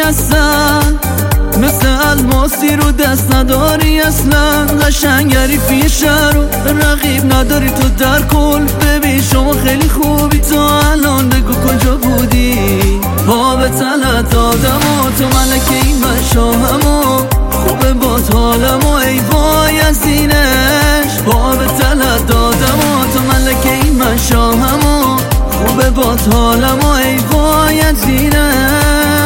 هستن، مثل الماسی رو دست نداری اصلا. قشنگری پیشه رو رقیب نداری تو در کل. ببین شما خیلی خوبی، تا الان بگو کجا بودی. پا به تلت دادم و تو ملکه این مشامم و خوبه باد حالم و ای وای از اینش. پا به تلت دادم و تو ملکه این مشامم و خوبه باد حالم و ای وای از اینش.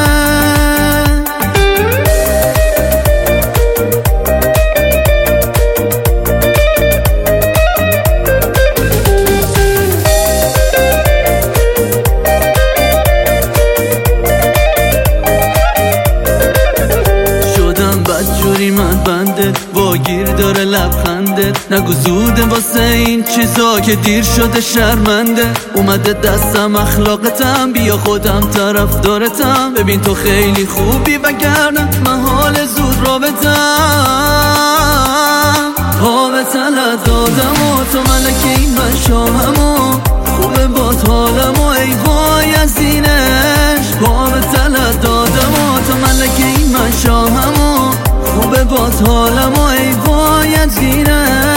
بدجوری من بنده با گیر داره لبخنده. نگو زوده واسه این چیزا که دیر شده شرمنده. اومده دستم اخلاقتم، بیا خودم طرف دارتم. ببین تو خیلی خوبی وگرنه من حال زود رابطم. پا به تلت دادم و تو ملکه این مشامم و خوبه باد حالم و ای وای از اینش. پا به تلت دادم و تو ملکه این مشامم و خوبه باد حالم و ای وای از اینش.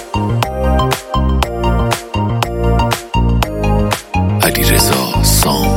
علیرضا سام.